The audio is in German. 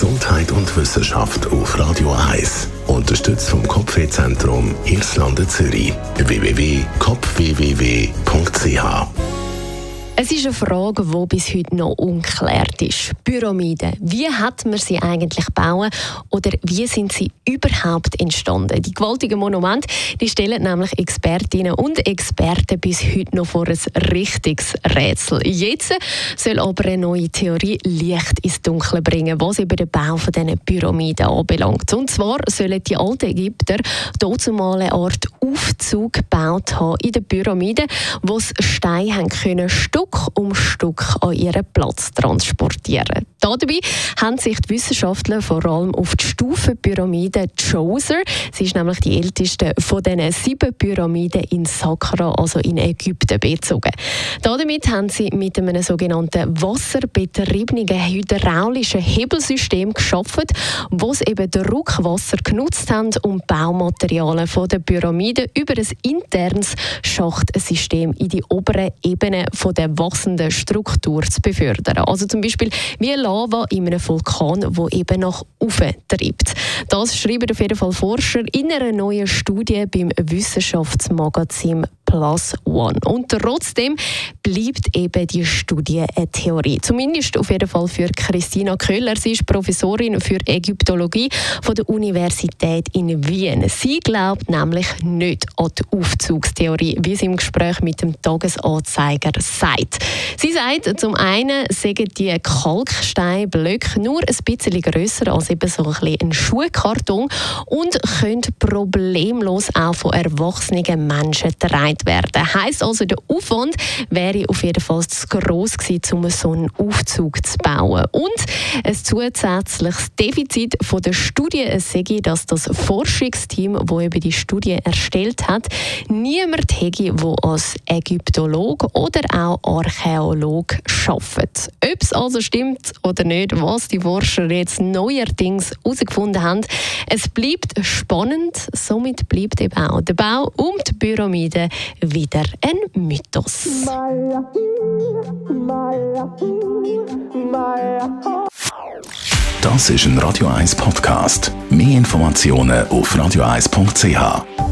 Gesundheit und Wissenschaft auf Radio 1. Unterstützt vom Kopfwehzentrum Irlande Zürich. www.kopfwww.ch. Es ist eine Frage, die bis heute noch ungeklärt ist. Pyramiden. Wie hat man sie eigentlich gebaut oder wie sind sie überhaupt entstanden? Die gewaltigen Monumente, die stellen nämlich Expertinnen und Experten bis heute noch vor ein richtiges Rätsel. Jetzt soll aber eine neue Theorie Licht ins Dunkle bringen, was eben den Bau von diesen Pyramiden anbelangt. Und zwar sollen die alten Ägypter dazumal eine Art Aufzug gebaut haben in den Pyramiden, wo sie Steine haben können Stück um Stück an ihren Platz transportieren. Dabei haben sich die Wissenschaftler vor allem auf die Stufenpyramide Djoser, sie ist nämlich die älteste von diesen 7 Pyramiden in Saqqara, also in Ägypten, bezogen. Damit haben sie mit einem sogenannten wasserbetriebenen hydraulischen Hebelsystem geschaffen, wo sie eben Druckwasser genutzt haben, um Baumaterialien von der Pyramide über ein internes Schachtsystem in die oberen Ebenen von der wachsenden Struktur zu befördern. Also zum Beispiel wie Lava in einem Vulkan, wo eben nach oben treibt. Das schreiben auf jeden Fall Forscher in einer neuen Studie beim Wissenschaftsmagazin PLOS ONE. Und trotzdem bleibt eben die Studie eine Theorie. Zumindest auf jeden Fall für Christina Köhler. Sie ist Professorin für Ägyptologie von der Universität in Wien. Sie glaubt nämlich nicht an die Aufzugstheorie, wie sie im Gespräch mit dem Tagesanzeiger sagt. Sie sagt, zum einen sagen die Kalksteinblöcke nur ein bisschen grösser als eben so ein Schuhkarton und können problemlos auch von erwachsenen Menschen getragen werden. Heisst also, der Aufwand wäre auf jeden Fall zu gross gewesen, um so einen Aufzug zu bauen. Und ein zusätzliches Defizit von der Studie sei, dass das Forschungsteam, das eben die Studie erstellt hat, niemand hätte, der als Ägyptologe oder auch Archäologe arbeitet. Ob es also stimmt oder nicht, was die Forscher jetzt neuerdings herausgefunden haben, es bleibt spannend, somit bleibt eben auch der Bau um die Pyramide wieder ein Mythos. Das ist ein Radio 1 Podcast. Mehr Informationen auf radio1.ch.